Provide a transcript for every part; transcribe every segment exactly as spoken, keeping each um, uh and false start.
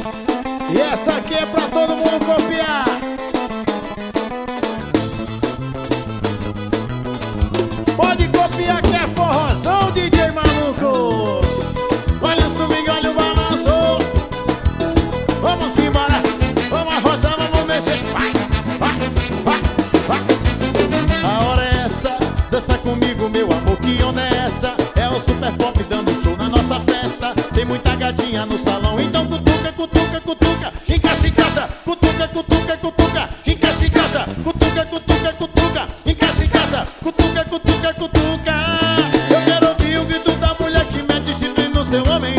E essa aqui é pra todo mundo copiar. Pode copiar que é forrozão, D J Maluco. Olha o swing, olha o balanço. Vamos embora, vamos arrochar, vamos mexer. Vai, vai, vai, vai. A hora é essa, dança comigo, meu amor, que onda é essa? É o Super Pop dando show na nossa festa. Tem muita gatinha no salão, então cutuca, cutuca, cutuca. Encaixa em casa, cutuca, cutuca, cutuca. Encaixa em casa, cutuca, cutuca, cutuca. Encaixa em casa, cutuca, cutuca, cutuca. Eu quero ouvir o grito da mulher que mete chifre no seu homem.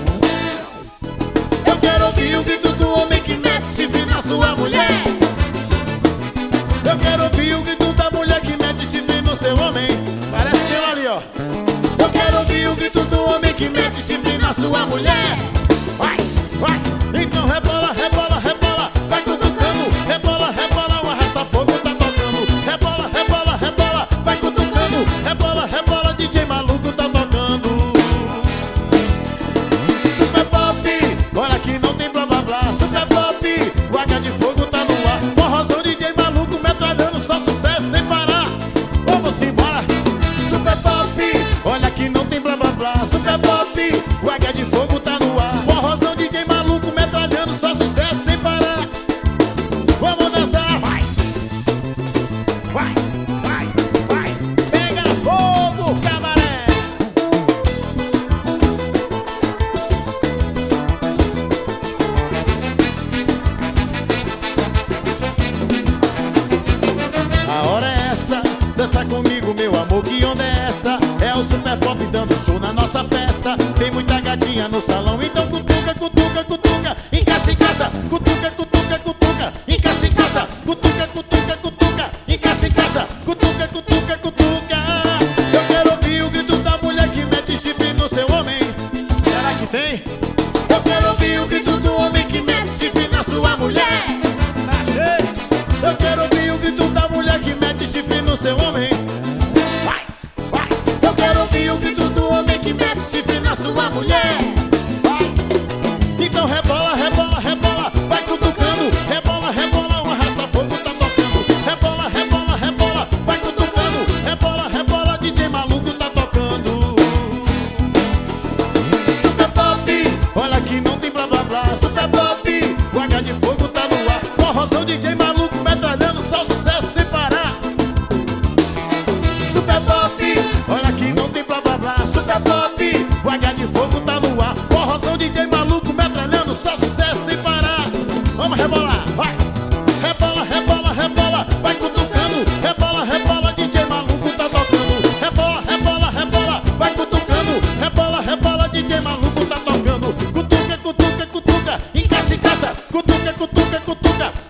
Eu quero ouvir o grito do homem que mete chifre na sua mulher. Eu quero ouvir o grito da mulher que mete chifre no seu homem. Parece que eu ali, ó. Eu quero ouvir o grito do homem que mete chifre na sua mulher. Vai, vai. Então rebola, rebola, rebola. Vai cutucando. Rebola, rebola, o arrasta-fogo tá tocando. Rebola, rebola, rebola. Vai cutucando. Rebola, rebola, D J Maluco tá tocando. Super Pop, olha que não tem blá blá blá. Super Pop, o H de fogo tá no ar. Forrozão, D J Maluco metralhando, só sucesso sem parar. Vamos embora. Super Pop, olha que não tem blá blá blá. Super Pop, o H de fogo tá no ar. Forrozão, D J Maluco metralhando, só sucesso sem parar. Vamos dançar, vai. Vai, vai, vai. Pega fogo, cabaré. A hora é essa, dança comigo, meu amor, que onda é essa? É o Super Pop dando show na nossa festa. Tem muita gatinha no salão, então cutuca, cutuca, cutuca. Encaixa em casa, cutuca, cutuca, cutuca. Encaixa em casa, cutuca, cutuca, cutuca. Encaixa em casa, cutuca, cutuca, cutuca. Eu quero ouvir o grito da mulher que mete chifre no seu homem. Será que tem? Eu quero ouvir o grito do homem que mete chifre na sua mulher. Tá cheio? Eu quero ouvir o grito da mulher que mete chifre no seu homem. Vai, vai. Eu quero ouvir o grito do homem que mete chifre na sua mulher. Vai. Então rebola, rebola, rebola. Vai cutucando. Rebola, rebola, o arrasta-fogo tá tocando. Rebola, rebola, rebola. Vai cutucando. Rebola, rebola, D J Maluco tá tocando. Super Pop, olha que não tem blá blá blá. Super Pop, o H de fogo tá no ar. Forrozão, D J Maluco metralhando, só sucesso sem parar. Super Pop, olha que não tem blá blá blá. Super Pop, o H de fogo tá no ar. Forrozão, D J Maluco metralhando, só sucesso sem parar. Vamos rebolar, vai. Rebola, rebola, rebola. Vai cutucando. Rebola, rebola, D J Maluco tá tocando. Rebola, rebola, rebola. Vai cutucando. Rebola, rebola, D J Maluco tá tocando. Cutuca, cutuca, cutuca. Encaixa em casa. Cutuca, cutuca, cutuca.